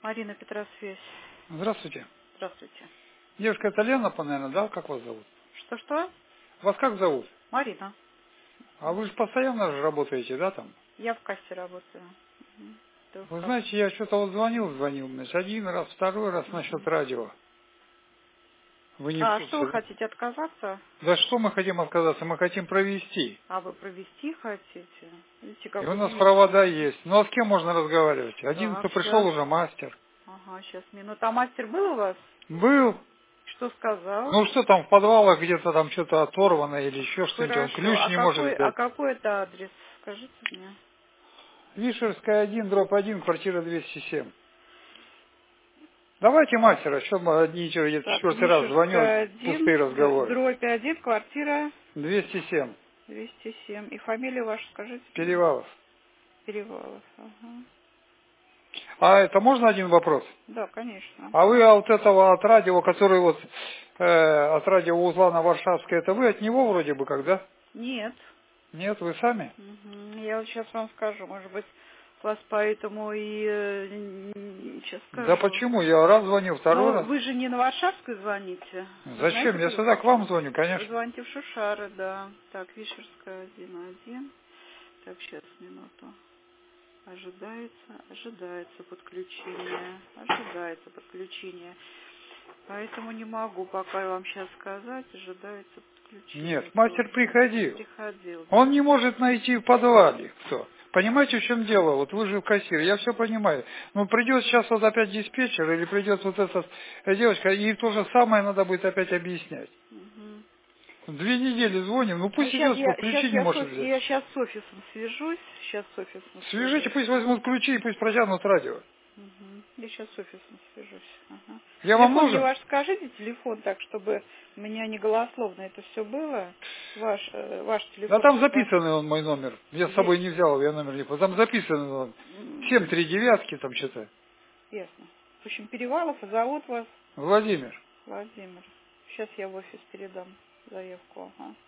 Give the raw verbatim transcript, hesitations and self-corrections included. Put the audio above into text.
Марина, Петросвязь. Здравствуйте. Здравствуйте. Девушка, это Лена, наверное, да? Как вас зовут? Что-что? Вас как зовут? Марина. А вы же постоянно же работаете, да, там? Я в кассе работаю. Угу. Ты в Вы кассе. знаете, я что-то вот звонил, звонил, значит, один раз, второй раз насчет радио. Вы не в А курсе, что вы да? хотите, отказаться? Да что мы хотим отказаться? Мы хотим провести. А вы провести хотите? Видите, И как у вы нас внимательны. провода есть. Ну а с кем можно разговаривать? Один, Так, кто пришел, сейчас. уже мастер. Ага, сейчас минута. А мастер был у вас? Был. Что сказал? Ну что там, в подвалах где-то там что-то оторвано или еще что-нибудь. Он Хорошо. ключ А не может какой, а взять. какой это адрес? Скажите мне. Вишерская один, дробь один, квартира двести семь. Давайте мастера, что мы одни и те же, Так, четвертый раз звоню, Вишерская один, пустые разговоры. дробь один, квартира двести семь. двести семь. И фамилию вашу скажите мне. Перевалов. Перевалов. Ага. А это можно один вопрос? Да, конечно. А вы от этого, от радио, который вот, э, от радиоузла на Варшавской, это вы от него вроде бы как, да? Нет. Нет, вы сами? Мгм. Я вот сейчас вам скажу, может быть, вас поэтому и э, сейчас Да скажу. почему? Я раз звонил, второй Но раз. вы же не на Варшавскую звоните. Вы Зачем? знаете, Я куда? сюда к вам звоню, Вы конечно. звоните в Шушары, да. Так, Вишерская один один. Так, сейчас, минуту. Ожидается, ожидается подключение. Ожидается подключение. Поэтому не могу пока вам сейчас сказать. Ожидается подключение Нет, мастер тоже. приходил. Приходил, Он да. не может найти в подвале кто. Понимаете, в чем дело? Вот вы же кассир, я все понимаю. Ну, придет сейчас вот опять диспетчер, или придет вот эта э, девочка, и то же самое надо будет опять объяснять. Мгм. Две недели звоним, ну Ну, пусть сейчас идет, я, сколько сейчас ключи не я, с, может оф- взять. я сейчас с офисом свяжусь. Сейчас с офисом Свяжите, свяжусь. пусть возьмут ключи и пусть протянут радио. Мгм. Я сейчас с офисом свяжусь. Ага. Я вам Телефон мне нужен? ваш скажите, телефон, так, чтобы у меня не голословно это все было. Ваш, э, ваш Да телефон там мне скажите. записанный он, мой номер. Я с Е- собой не взял, я номер не помню. Там записанный он. Семь м, три девятки там что-то. Ясно. В общем, Перевалов, а зовут вас Владимир. Владимир. Сейчас я в офис передам заявку. Ага.